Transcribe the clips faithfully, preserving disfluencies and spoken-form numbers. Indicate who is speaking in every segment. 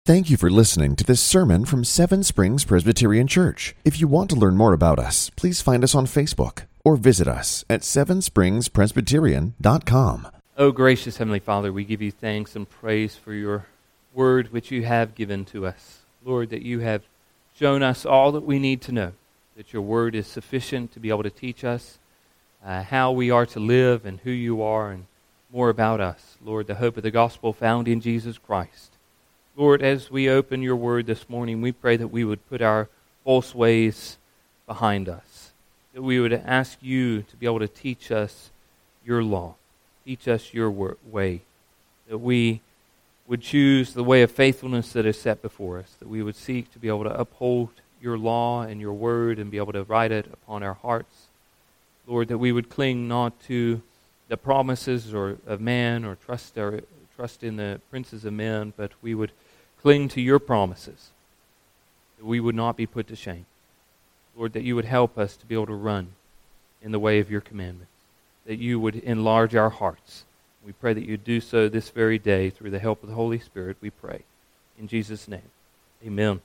Speaker 1: Thank you for listening to this sermon from Seven Springs Presbyterian Church. If you want to learn more about us, please find us on Facebook or visit us at seven springs presbyterian dot com.
Speaker 2: Oh, gracious Heavenly Father, we give you thanks and praise for your word which you have given to us. Lord, that you have shown us all that we need to know, that your word is sufficient to be able to teach us uh, how we are to live and who you are and more about us. Lord, the hope of the gospel found in Jesus Christ. Lord, as we open your word this morning, we pray that we would put our false ways behind us, that we would ask you to be able to teach us your law, teach us your way, that we would choose the way of faithfulness that is set before us, that we would seek to be able to uphold your law and your word and be able to write it upon our hearts. Lord, that we would cling not to the promises or of man or trust our trust in the princes of men, but we would cling to your promises, that we would not be put to shame. Lord, that you would help us to be able to run in the way of your commandments, that you would enlarge our hearts. We pray that you do so this very day through the help of the Holy Spirit, we pray. In Jesus' name, amen.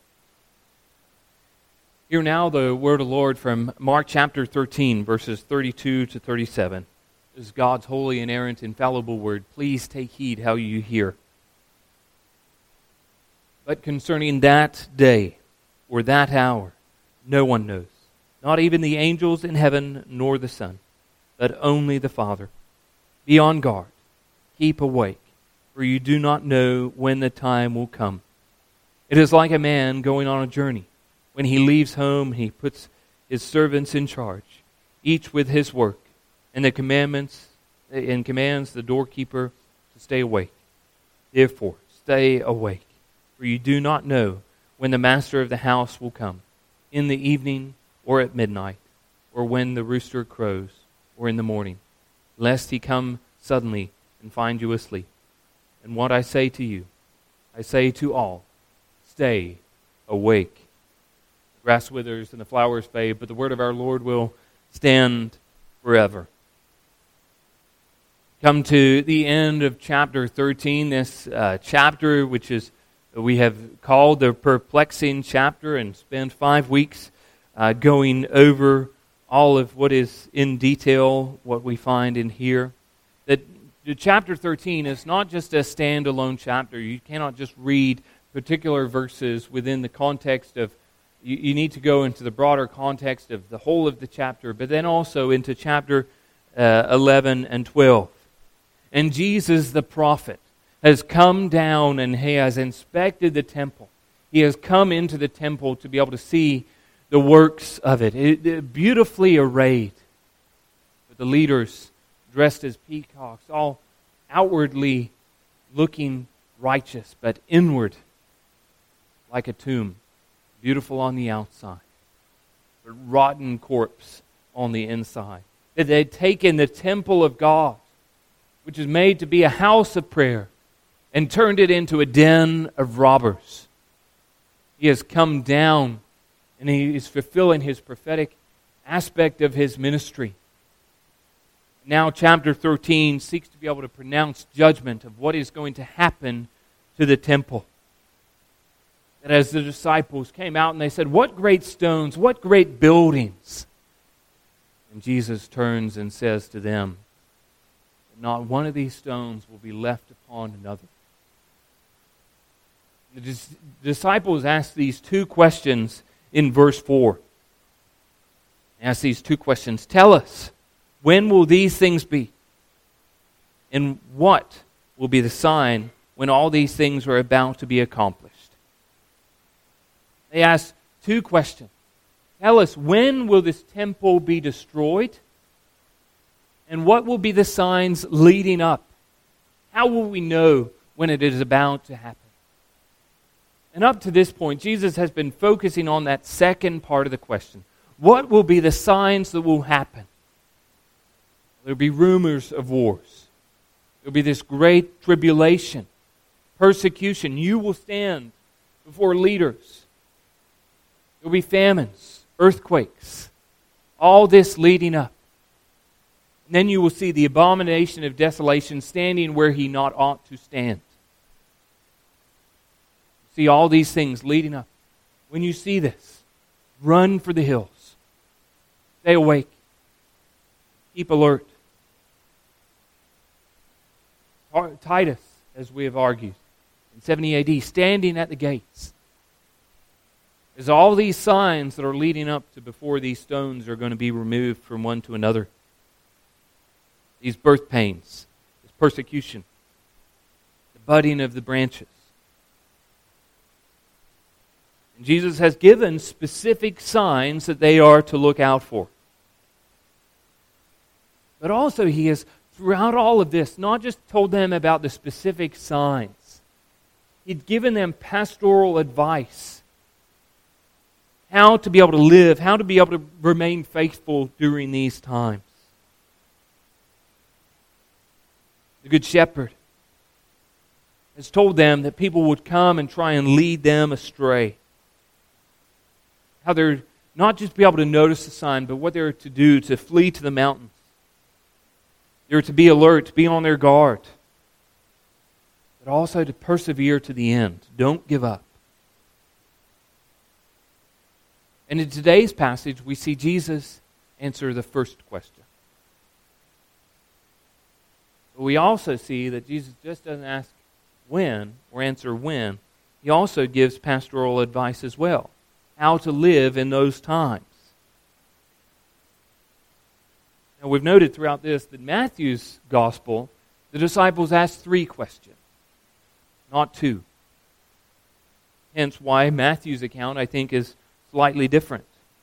Speaker 2: Hear now the word of the Lord from Mark chapter thirteen, verses thirty-two to thirty-seven. This is God's holy, inerrant, infallible word. Please take heed how you hear. But concerning that day or that hour, no one knows, not even the angels in heaven nor the Son, but only the Father. Be on guard, keep awake, for you do not know when the time will come. It is like a man going on a journey. When he leaves home, he puts his servants in charge, each with his work, and the commandments and commands the doorkeeper to stay awake. Therefore, stay awake, for you do not know when the master of the house will come, in the evening or at midnight, or when the rooster crows, or in the morning, lest he come suddenly and find you asleep. And what I say to you, I say to all, stay awake. The grass withers and the flowers fade, but the word of our Lord will stand forever. Come to the end of chapter thirteen, this uh, chapter which is we have called the perplexing chapter, and spent five weeks uh, going over all of what is in detail, what we find in here. That chapter thirteen is not just a standalone chapter. You cannot just read particular verses within the context of, you, you need to go into the broader context of the whole of the chapter, but then also into chapter uh, eleven and twelve. And Jesus the prophet has come down and he has inspected the temple. He has come into the temple to be able to see the works of it, it, it beautifully arrayed, with the leaders dressed as peacocks, all outwardly looking righteous, but inward like a tomb, beautiful on the outside, but rotten corpse on the inside. That they had taken the temple of God, which is made to be a house of prayer, and turned it into a den of robbers. He has come down, and he is fulfilling his prophetic aspect of his ministry. Now chapter thirteen seeks to be able to pronounce judgment of what is going to happen to the temple. That as the disciples came out and they said, what great stones, what great buildings. And Jesus turns and says to them, not one of these stones will be left upon another. The dis- disciples asked these two questions in verse four. They asked these two questions. Tell us, when will these things be? And what will be the sign when all these things are about to be accomplished? They asked two questions. Tell us, when will this temple be destroyed? And what will be the signs leading up? How will we know when it is about to happen? And up to this point, Jesus has been focusing on that second part of the question. What will be the signs that will happen? There will be rumors of wars. There will be this great tribulation, persecution. You will stand before leaders. There will be famines, earthquakes, all this leading up. And then you will see the abomination of desolation standing where he not ought to stand. See all these things leading up. When you see this, run for the hills. Stay awake. Keep alert. Titus, as we have argued, in seventy A D, standing at the gates. There's all these signs that are leading up to before these stones are going to be removed from one to another. These birth pains, this persecution, the budding of the branches. And Jesus has given specific signs that they are to look out for. But also He has, throughout all of this, not just told them about the specific signs. He'd given them pastoral advice. How to be able to live, how to be able to remain faithful during these times. The Good Shepherd has told them that people would come and try and lead them astray. How they're not just be able to notice the sign, but what they're to do to flee to the mountains. They're to be alert, to be on their guard, but also to persevere to the end. Don't give up. And in today's passage, we see Jesus answer the first question. But we also see that Jesus just doesn't ask when or answer when. He also gives pastoral advice as well. How to live in those times. Now we've noted throughout this that Matthew's gospel, the disciples asked three questions, not two. Hence why Matthew's account, I think, is slightly different.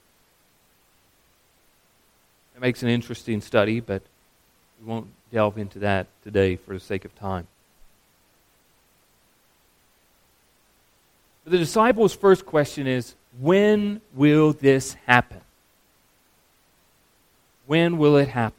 Speaker 2: It makes an interesting study, but we won't delve into that today for the sake of time. But the disciples' first question is, when will this happen? When will it happen?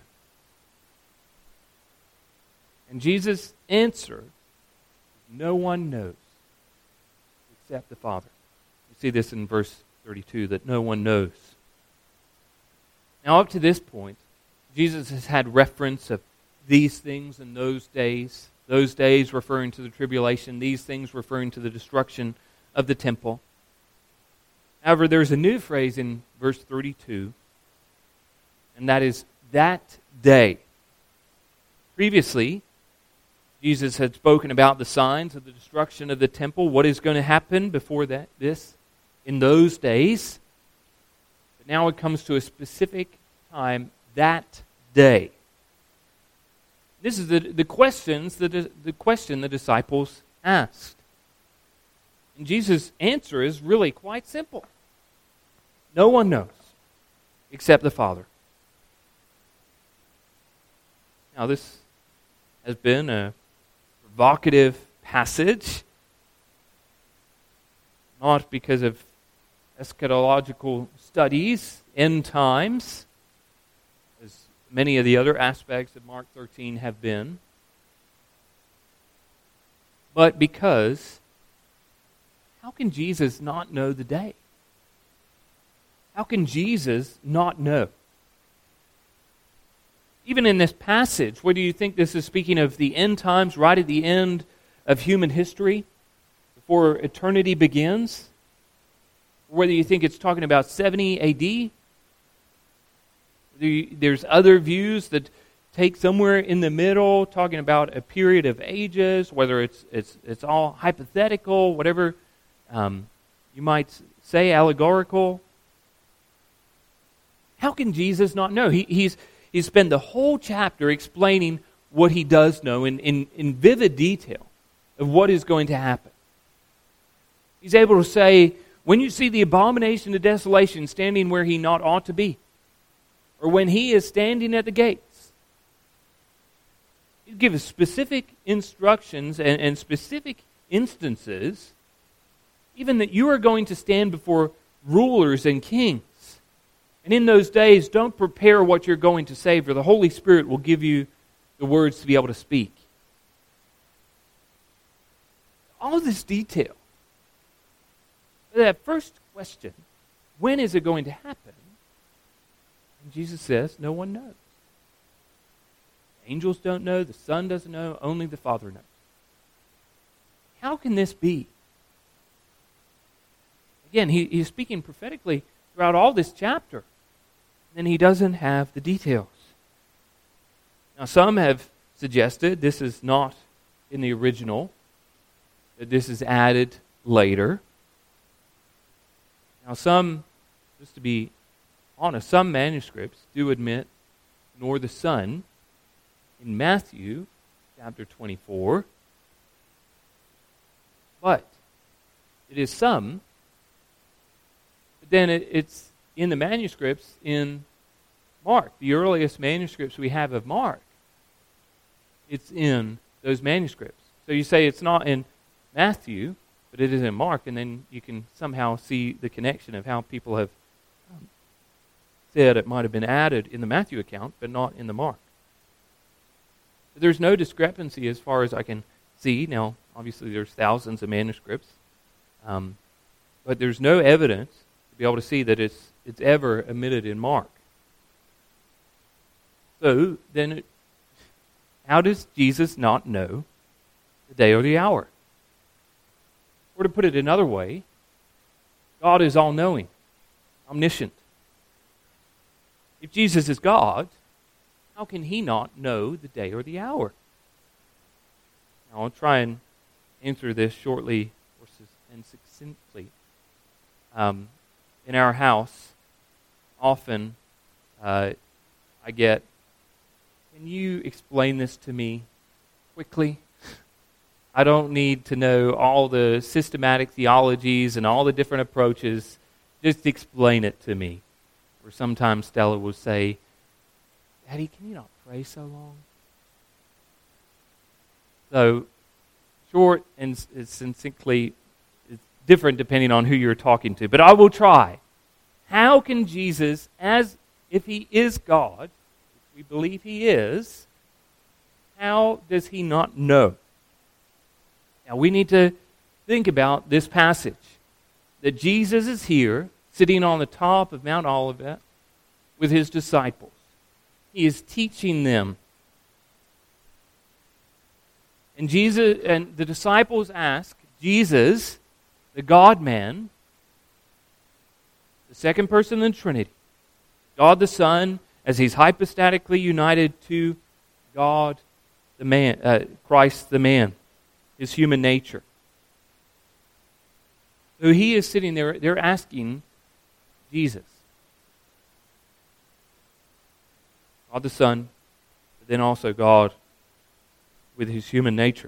Speaker 2: And Jesus' answer, no one knows except the Father. You see this in verse thirty-two, that no one knows. Now up to this point, Jesus has had reference of these things in those days, those days referring to the tribulation, these things referring to the destruction of the temple. However, there's a new phrase in verse thirty-two, and that is that day. Previously, Jesus had spoken about the signs of the destruction of the temple, what is going to happen before that, this, in those days. But now it comes to a specific time, that day. This is the, the questions the, the question the disciples asked. And Jesus' answer is really quite simple. No one knows except the Father. Now this has been a provocative passage, not because of eschatological studies, end times, as many of the other aspects of Mark thirteen have been, but because how can Jesus not know the day? How can Jesus not know? Even in this passage, whether you think this is speaking of the end times, right at the end of human history, before eternity begins, or whether you think it's talking about seventy A D, there's other views that take somewhere in the middle, talking about a period of ages, whether it's it's it's all hypothetical, whatever um, you might say, allegorical. How can Jesus not know? He, he's he's spent the whole chapter explaining what he does know in, in, in vivid detail of what is going to happen. He's able to say, when you see the abomination of desolation standing where he not ought to be, or when he is standing at the gates, he'll give us specific instructions and, and specific instances, even that you are going to stand before rulers and kings. And in those days, don't prepare what you're going to say, for the Holy Spirit will give you the words to be able to speak. All this detail. That first question, when is it going to happen? And Jesus says, no one knows. Angels don't know, the Son doesn't know, only the Father knows. How can this be? Again, he, he's speaking prophetically throughout all this chapter. And he doesn't have the details. Now, some have suggested this is not in the original, that this is added later. Now, some, just to be honest, some manuscripts do admit nor the Son in Matthew chapter twenty-four, but it is some, but then it, it's in the manuscripts in Mark, the earliest manuscripts we have of Mark. It's in those manuscripts. So you say it's not in Matthew, but it is in Mark, and then you can somehow see the connection of how people have um, said it might have been added in the Matthew account, but not in the Mark. But there's no discrepancy as far as I can see. Now, obviously there's thousands of manuscripts, um, but there's no evidence to be able to see that it's it's ever omitted in Mark. So then, it, how does Jesus not know the day or the hour? Or to put it another way, God is all-knowing, omniscient. If Jesus is God, how can he not know the day or the hour? Now, I'll try and answer this shortly and succinctly. Um, in our house, often uh, I get, can you explain this to me quickly? I don't need to know all the systematic theologies and all the different approaches. Just explain it to me. Or sometimes Stella will say, Daddy, can you not pray so long? So, short and succinctly, it's different depending on who you're talking to. But I will try. How can Jesus, as if he is God, we believe he is, how does he not know? Now we need to think about this passage. That Jesus is here, sitting on the top of Mount Olivet with his disciples. He is teaching them. And Jesus and the disciples ask Jesus, the God-man, the second person in the Trinity, God the Son, as he's hypostatically united to God the man, uh, Christ the man, his human nature. So he is sitting there, they're asking Jesus, God the Son, but then also God with his human nature.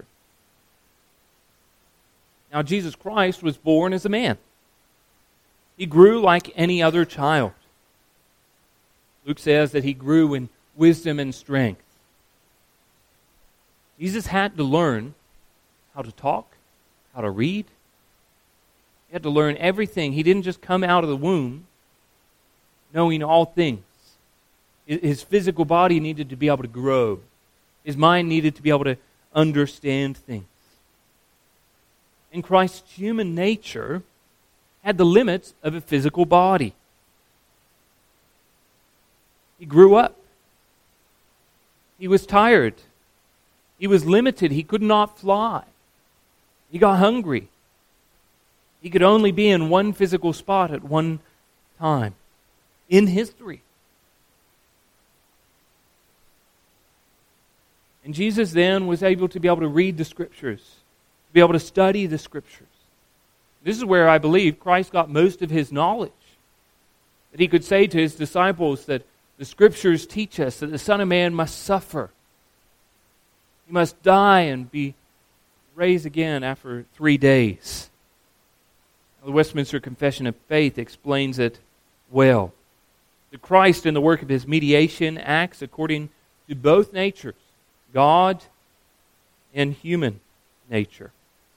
Speaker 2: Now Jesus Christ was born as a man. He grew like any other child. Luke says that he grew in wisdom and strength. Jesus had to learn how to talk, how to read. He had to learn everything. He didn't just come out of the womb knowing all things. His physical body needed to be able to grow. His mind needed to be able to understand things. And Christ's human nature had the limits of a physical body. He grew up. He was tired. He was limited. He could not fly. He got hungry. He could only be in one physical spot at one time in history. And Jesus then was able to be able to read the Scriptures, to be able to study the Scriptures. This is where I believe Christ got most of his knowledge. That he could say to his disciples that the Scriptures teach us that the Son of Man must suffer. He must die and be raised again after three days. The Westminster Confession of Faith explains it well. The Christ in the work of his mediation acts according to both natures, God and human nature.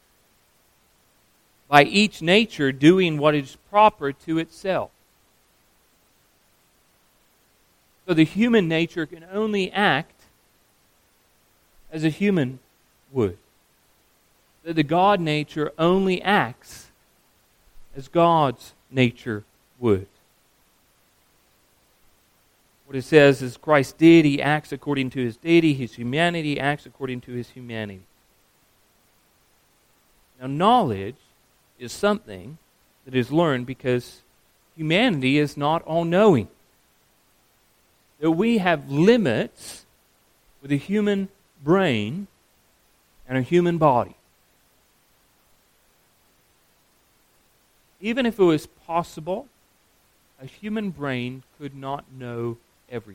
Speaker 2: By each nature doing what is proper to itself. So the human nature can only act as a human would. That the God nature only acts as God's nature would. What it says is Christ did, he acts according to his deity, his humanity acts according to his humanity. Now knowledge is something that is learned because humanity is not all-knowing. That we have limits with a human brain and a human body. Even if it was possible, a human brain could not know everything.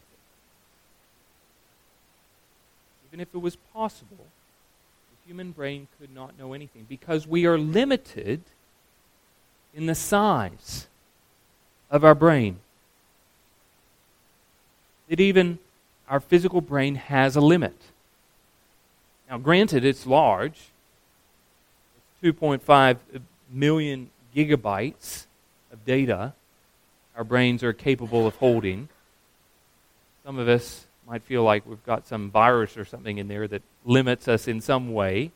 Speaker 2: Even if it was possible, the human brain could not know anything because we are limited in the size of our brain. That even our physical brain has a limit. Now, granted, it's large. It's two point five million gigabytes of data our brains are capable of holding. Some of us might feel like we've got some virus or something in there that limits us in some way.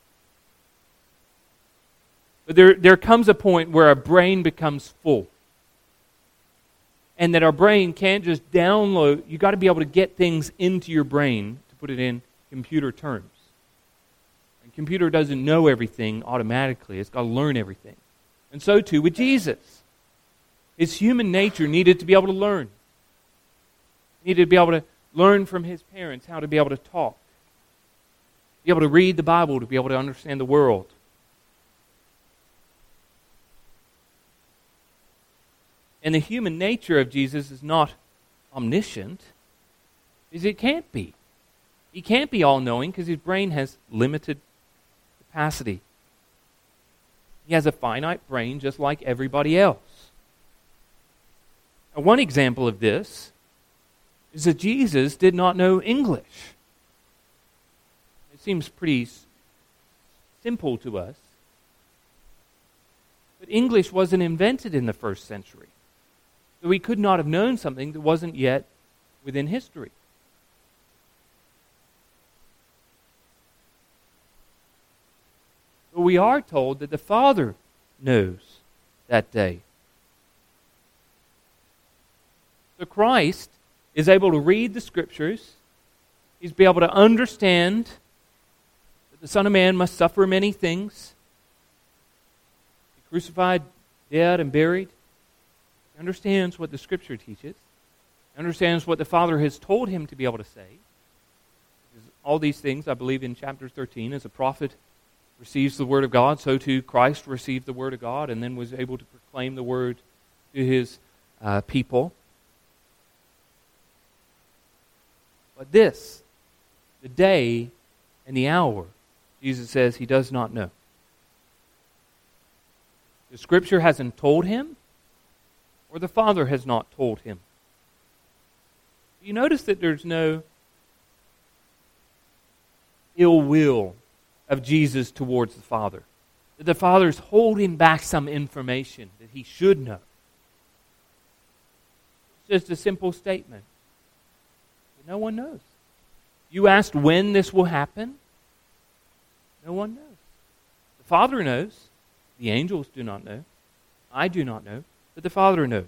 Speaker 2: But there, there comes a point where our brain becomes full. And that our brain can't just download. You've got to be able to get things into your brain, to put it in computer terms. And a computer doesn't know everything automatically. It's got to learn everything. And so too with Jesus. His human nature needed to be able to learn. He needed to be able to learn from his parents how to be able to talk. Be able to read the Bible, to be able to understand the world. And the human nature of Jesus is not omniscient, because it can't be. He can't be all-knowing because his brain has limited capacity. He has a finite brain just like everybody else. Now, one example of this is that Jesus did not know English. It seems pretty s- simple to us. But English wasn't invented in the first century. So he could not have known something that wasn't yet within history. But we are told that the Father knows that day. So Christ is able to read the Scriptures. He's be able to understand that the Son of Man must suffer many things. Be crucified, dead, and buried. He understands what the Scripture teaches. He understands what the Father has told him to be able to say. All these things, I believe, in chapter thirteen, as a prophet receives the Word of God, so too Christ received the Word of God and then was able to proclaim the Word to his uh, people. But this, the day and the hour, Jesus says he does not know. The Scripture hasn't told him, or the Father has not told him. You notice that there's no ill will of Jesus towards the Father. That the Father's holding back some information that he should know. It's just a simple statement. But no one knows. You asked when this will happen? No one knows. The Father knows. The angels do not know. I do not know. But the Father knows.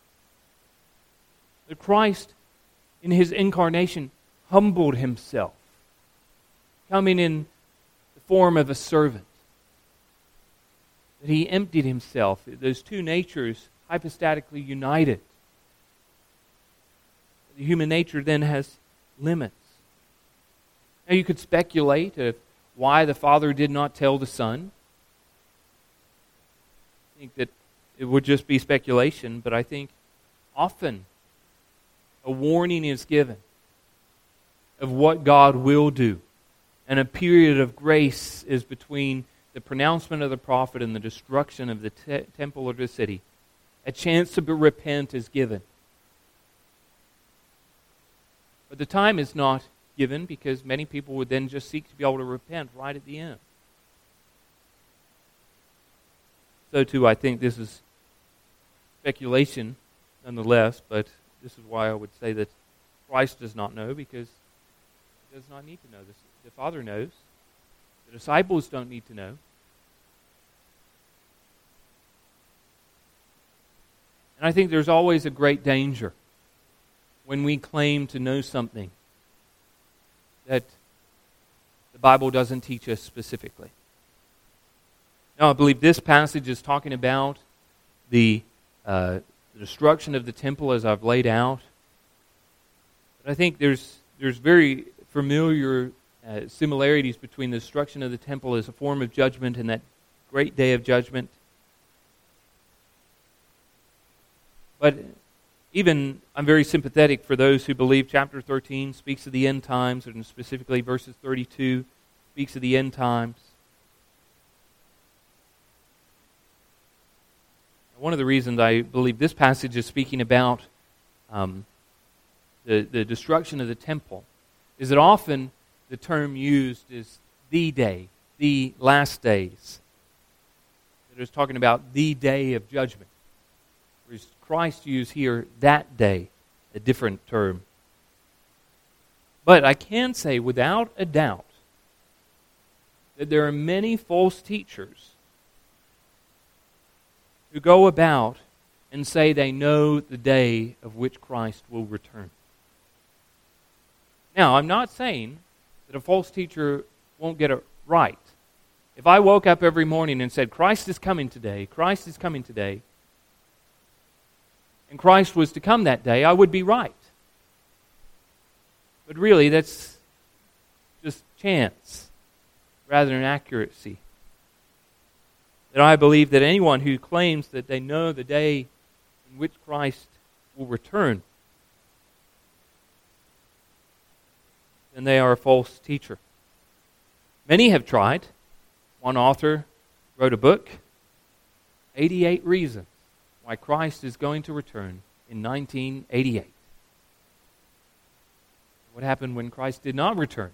Speaker 2: That Christ, in his incarnation, humbled himself, coming in the form of a servant. That he emptied himself. Those two natures hypostatically united. The human nature then has limits. Now you could speculate of why the Father did not tell the Son. I think that it would just be speculation, but I think often a warning is given of what God will do. And a period of grace is between the pronouncement of the prophet and the destruction of the te- temple or the city. A chance to be, repent is given. But the time is not given because many people would then just seek to be able to repent right at the end. So too, I think this is speculation nonetheless, but this is why I would say that Christ does not know, because he does not need to know this. The Father knows. The disciples don't need to know. And I think there's always a great danger when we claim to know something that the Bible doesn't teach us specifically. Now, I believe this passage is talking about the, uh, the destruction of the temple as I've laid out. But I think there's there's very familiar uh, similarities between the destruction of the temple as a form of judgment and that great day of judgment. But even I'm very sympathetic for those who believe chapter thirteen speaks of the end times, and specifically verses thirty-two speaks of the end times. One of the reasons I believe this passage is speaking about um, the, the destruction of the temple is that often the term used is the day, the last days. It is talking about the day of judgment. Whereas Christ used here that day, a different term. But I can say without a doubt that there are many false teachers who go about and say they know the day of which Christ will return. Now, I'm not saying that a false teacher won't get it right. If I woke up every morning and said, Christ is coming today, Christ is coming today, and Christ was to come that day, I would be right. But really, that's just chance rather than accuracy. That I believe that anyone who claims that they know the day in which Christ will return, then they are a false teacher. Many have tried. One author wrote a book, eighty-eight Reasons Why Christ is Going to Return in nineteen eighty-eight. What happened when Christ did not return?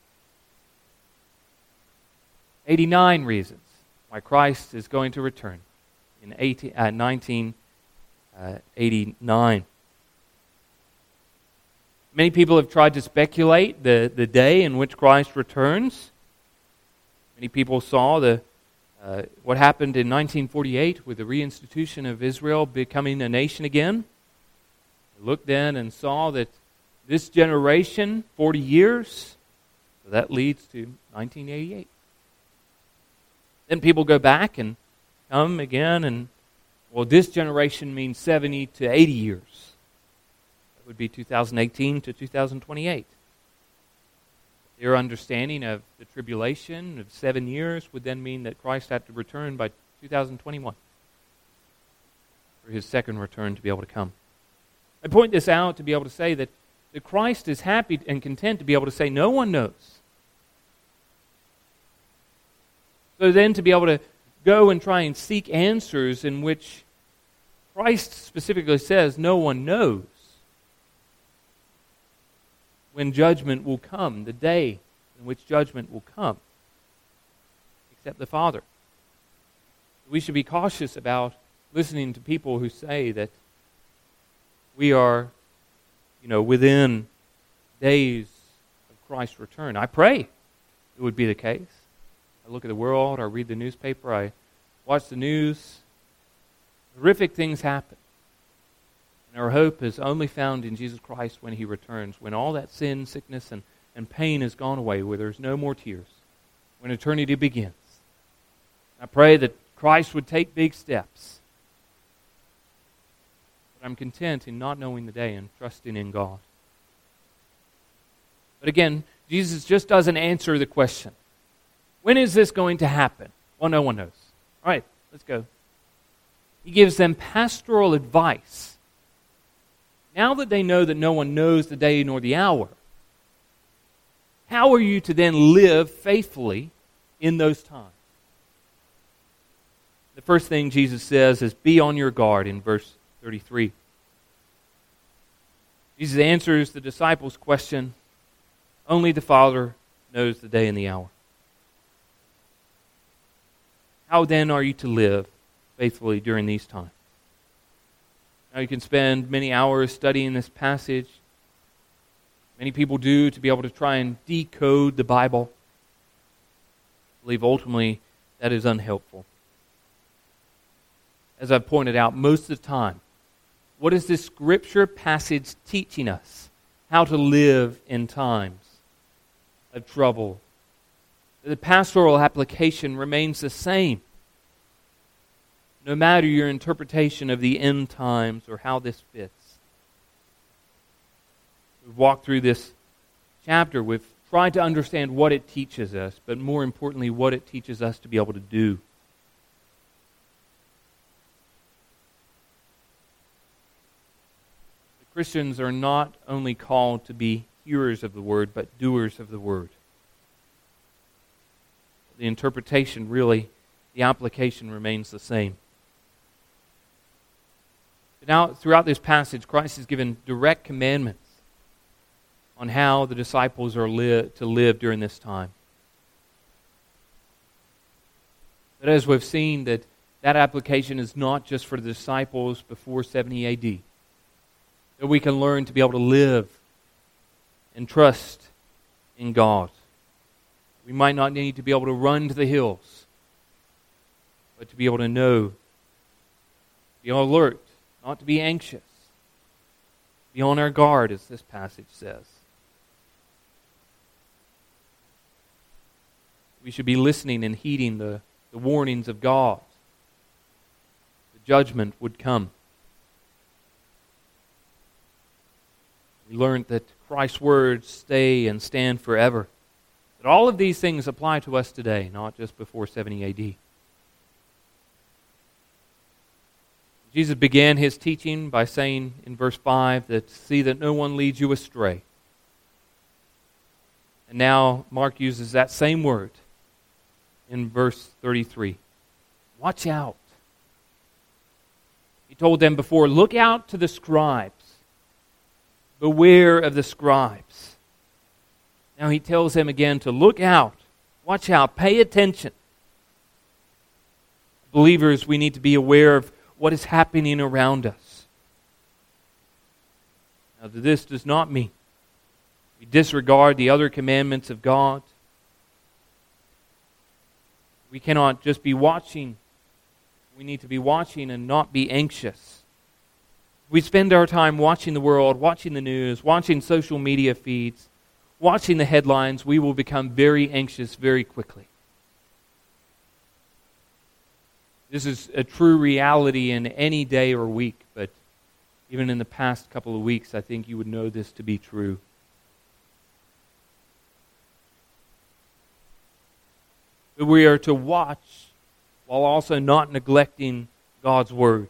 Speaker 2: eighty-nine Reasons Why Christ is Going to Return in eighteen, uh, nineteen eighty-nine. Many people have tried to speculate the, the day in which Christ returns. Many people saw the uh, what happened in nineteen forty-eight with the reinstitution of Israel becoming a nation again. They looked then and saw that this generation, forty years, so that leads to nineteen eighty-eight. Then people go back and come again and, well, this generation means seventy to eighty years. That would be two thousand eighteen to two thousand twenty-eight. Their understanding of the tribulation of seven years would then mean that Christ had to return by two thousand twenty-one for his second return to be able to come. I point this out to be able to say that, that Christ is happy and content to be able to say, no one knows. So then to be able to go and try and seek answers in which Christ specifically says no one knows when judgment will come, the day in which judgment will come, except the Father. We should be cautious about listening to people who say that we are, you know, within days of Christ's return. I pray it would be the case. I look at the world, I read the newspaper, I watch the news. Horrific things happen. And our hope is only found in Jesus Christ when He returns, when all that sin, sickness, and, and pain has gone away, where there's no more tears, when eternity begins. I pray that Christ would take big steps. But I'm content in not knowing the day and trusting in God. But again, Jesus just doesn't answer the question. When is this going to happen? Well, no one knows. All right, let's go. He gives them pastoral advice. Now that they know that no one knows the day nor the hour, how are you to then live faithfully in those times? The first thing Jesus says is, be on your guard in verse thirty-three. Jesus answers the disciples' question, only the Father knows the day and the hour. How then are you to live faithfully during these times? Now you can spend many hours studying this passage. Many people do to be able to try and decode the Bible. I believe ultimately that is unhelpful. As I've pointed out, most of the time, what is this scripture passage teaching us? How to live in times of trouble. The pastoral application remains the same. no matter your interpretation of the end times or how this fits. We've walked through this chapter. We've tried to understand what it teaches us, but more importantly, what it teaches us to be able to do. The Christians are not only called to be hearers of the Word, but doers of the Word. The interpretation, really, the application remains the same. But now, throughout this passage, Christ has given direct commandments on how the disciples are li- to live during this time. But as we've seen, that that application is not just for the disciples before seventy A D. That we can learn to be able to live and trust in God. We might not need to be able to run to the hills, but to be able to know, be alert, not to be anxious, be on our guard, as this passage says. We should be listening and heeding the, the warnings of God. The judgment would come. We learned that Christ's words stay and stand forever. That all of these things apply to us today, not just before seventy A D. Jesus began his teaching by saying in verse five that, "See that no one leads you astray." And now Mark uses that same word in verse thirty-three. Watch out. He told them before, look out to the scribes. Beware of the scribes. Now he tells them again to look out, watch out, pay attention. Believers, we need to be aware of what is happening around us. Now, this does not mean we disregard the other commandments of God. We cannot just be watching. We need to be watching and not be anxious. We spend our time watching the world, watching the news, watching social media feeds, watching the headlines. We will become very anxious very quickly. This is a true reality in any day or week, but even in the past couple of weeks, I think you would know this to be true. But we are to watch while also not neglecting God's Word.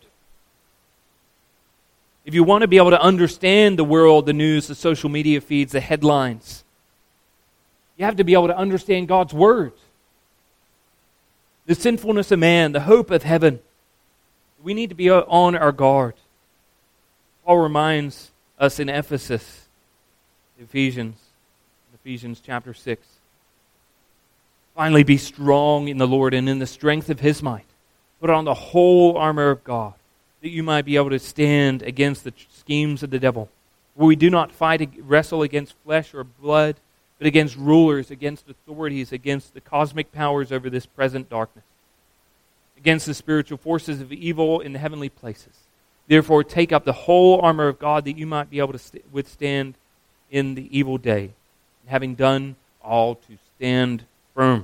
Speaker 2: If you want to be able to understand the world, the news, the social media feeds, the headlines, you have to be able to understand God's Word. The sinfulness of man, the hope of heaven. We need to be on our guard. Paul reminds us in Ephesus, Ephesians, Ephesians chapter six. Finally, be strong in the Lord and in the strength of His might. Put on the whole armor of God, that you might be able to stand against the schemes of the devil. For we do not fight, wrestle against flesh or blood, but against rulers, against authorities, against the cosmic powers over this present darkness, against the spiritual forces of evil in the heavenly places. Therefore, take up the whole armor of God, that you might be able to st- withstand in the evil day, and having done all, to stand firm.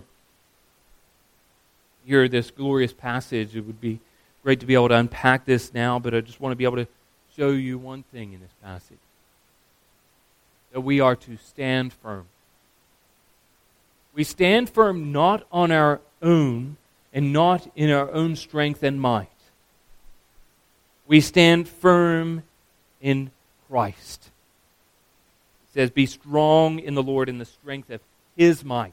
Speaker 2: Here, this glorious passage, it would be great to be able to unpack this now, but I just want to be able to show you one thing in this passage. That we are to stand firm. We stand firm not on our own and not in our own strength and might. We stand firm in Christ. It says, be strong in the Lord in the strength of His might.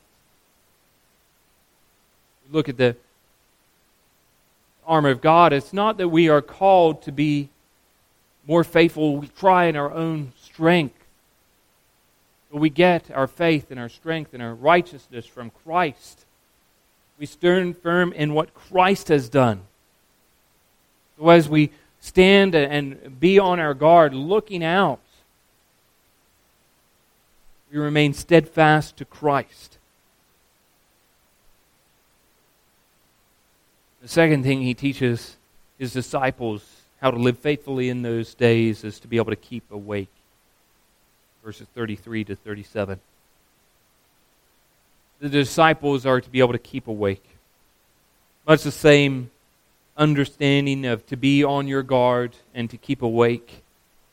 Speaker 2: We look at the armor of God. It's not that we are called to be more faithful. We try in our own strength. But we get our faith and our strength and our righteousness from Christ. We stand firm in what Christ has done. So as we stand and be on our guard, looking out, we remain steadfast to Christ. The second thing He teaches His disciples how to live faithfully in those days is to be able to keep awake. Verses thirty-three to thirty-seven. The disciples are to be able to keep awake. Much the same understanding of to be on your guard and to keep awake.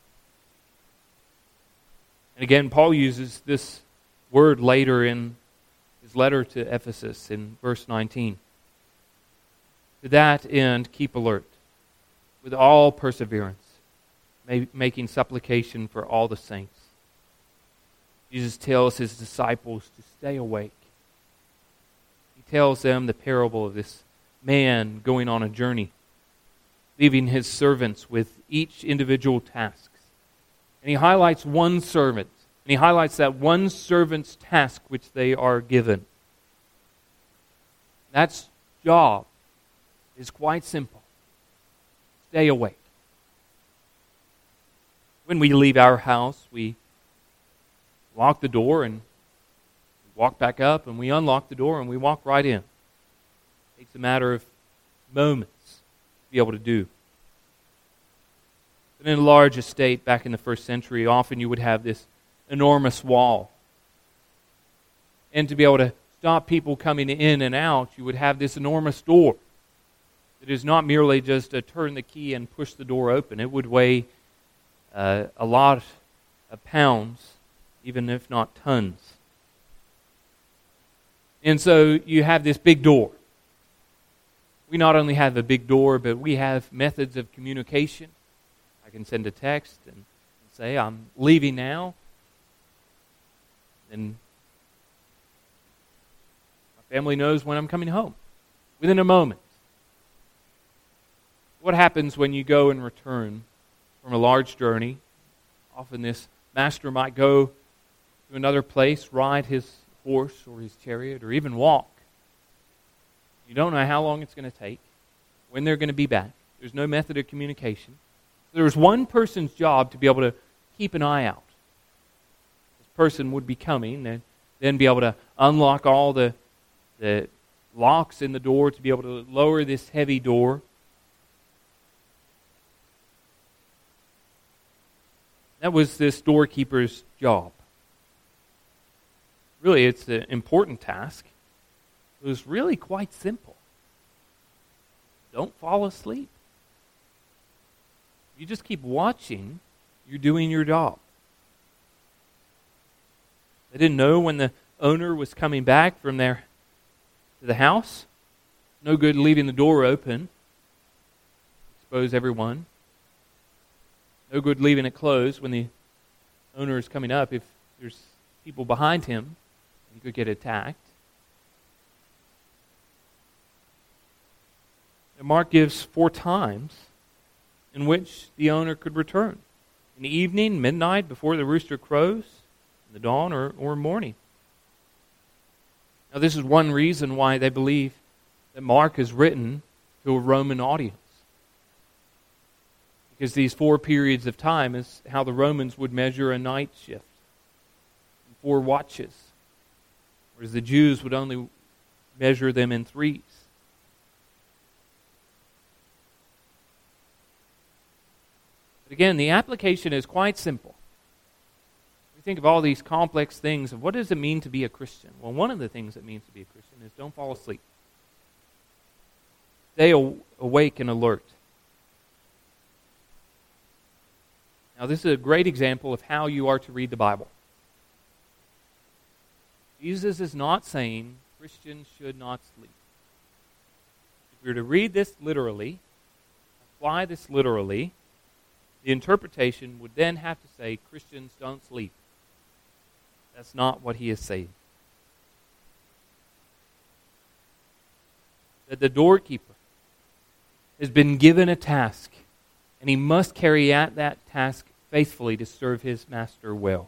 Speaker 2: And again, Paul uses this word later in his letter to Ephesus in verse nineteen. To that end, keep alert, with all perseverance, making supplication for all the saints. Jesus tells his disciples to stay awake. He tells them the parable of this man going on a journey, leaving his servants with each individual tasks. And he highlights one servant, and he highlights that one servant's task which they are given. That job is quite simple. Stay awake. When we leave our house, we lock the door and walk back up, and we unlock the door and we walk right in. It takes a matter of moments to be able to do. But in a large estate back in the first century, often you would have this enormous wall. And to be able to stop people coming in and out, you would have this enormous door. It is not merely just to turn the key and push the door open. It would weigh uh, a lot of pounds, even if not tons. And so you have this big door. We not only have a big door, but we have methods of communication. I can send a text and say, I'm leaving now. And my family knows when I'm coming home, within a moment. What happens when you go and return from a large journey? Often this master might go to another place, ride his horse or his chariot, or even walk. You don't know how long it's going to take, when they're going to be back. There's no method of communication. There's one person's job to be able to keep an eye out. This person would be coming and then be able to unlock all the, the locks in the door, to be able to lower this heavy door. That was this doorkeeper's job. Really, it's an important task. It was really quite simple. Don't fall asleep. You just keep watching, you're doing your job. They didn't know when the owner was coming back from their to the house. No good leaving the door open. Expose everyone. No good leaving it closed when the owner is coming up. If there's people behind him, he could get attacked. And Mark gives four times in which the owner could return. In the evening, midnight, before the rooster crows, in the dawn, or, or morning. Now this is one reason why they believe that Mark is written to a Roman audience. Because these four periods of time is how the Romans would measure a night shift. Four watches. Whereas the Jews would only measure them in threes. But again, the application is quite simple. We think of all these complex things of what does it mean to be a Christian? Well, one of the things it means to be a Christian is don't fall asleep. Stay awake and alert. Now, this is a great example of how you are to read the Bible. Jesus is not saying Christians should not sleep. If we were to read this literally, apply this literally, the interpretation would then have to say Christians don't sleep. That's not what he is saying. That the doorkeeper has been given a task, and he must carry out that task faithfully to serve his master well.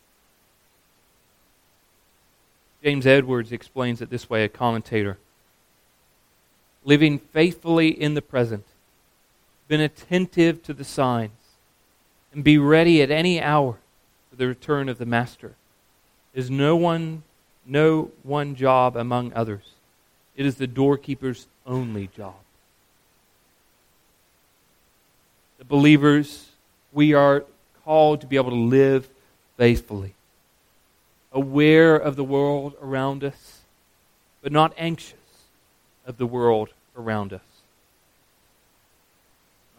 Speaker 2: James Edwards explains it this way, a commentator. Living faithfully in the present, been attentive to the signs, and be ready at any hour for the return of the master, is no one, no one job among others. It is the doorkeeper's only job. The believers, we are called to be able to live faithfully, aware of the world around us, but not anxious of the world around us.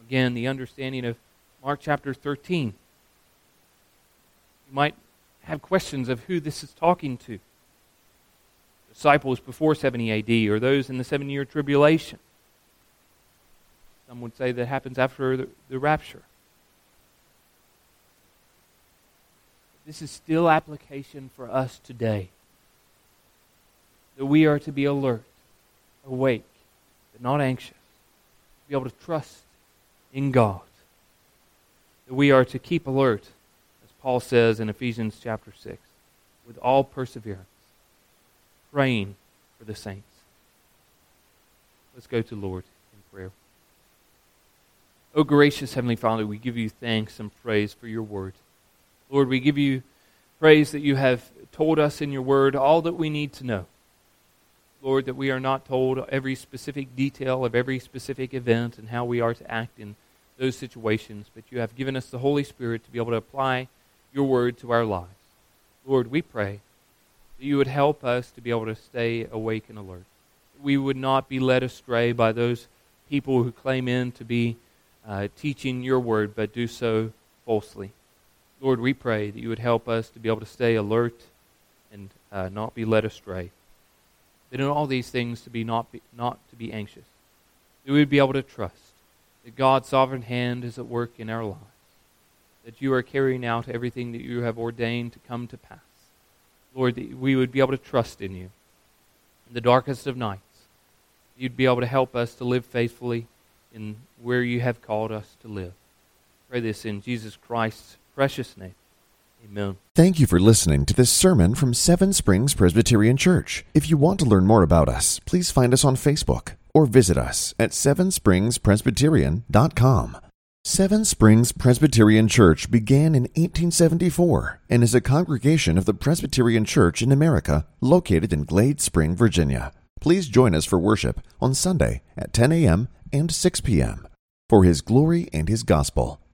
Speaker 2: Again, the understanding of Mark chapter thirteen. You might have questions of who this is talking to. Disciples before seventy A D or those in the seven-year tribulation. Some would say that happens after the, the rapture. This is still application for us today. That we are to be alert, awake, but not anxious. To be able to trust in God. That we are to keep alert, as Paul says in Ephesians chapter six, with all perseverance, praying for the saints. Let's go to the Lord in prayer. O gracious Heavenly Father, we give you thanks and praise for your word. Lord, we give you praise that you have told us in your word all that we need to know. Lord, that we are not told every specific detail of every specific event and how we are to act in those situations, but you have given us the Holy Spirit to be able to apply your word to our lives. Lord, we pray that you would help us to be able to stay awake and alert. We would not be led astray by those people who claim in to be uh, teaching your word, but do so falsely. Lord, we pray that you would help us to be able to stay alert and uh, not be led astray. That in all these things to be not be, not to be anxious. That we would be able to trust that God's sovereign hand is at work in our lives. That you are carrying out everything that you have ordained to come to pass. Lord, that we would be able to trust in you in the darkest of nights. You'd be able to help us to live faithfully in where you have called us to live. Pray this in Jesus Christ's precious name. Amen.
Speaker 1: Thank you for listening to this sermon from Seven Springs Presbyterian Church. If you want to learn more about us, please find us on Facebook or visit us at seven springs presbyterian dot com. Seven Springs Presbyterian Church began in eighteen seventy-four and is a congregation of the Presbyterian Church in America located in Glade Spring, Virginia. Please join us for worship on Sunday at ten a.m. and six p.m. For His glory and His gospel.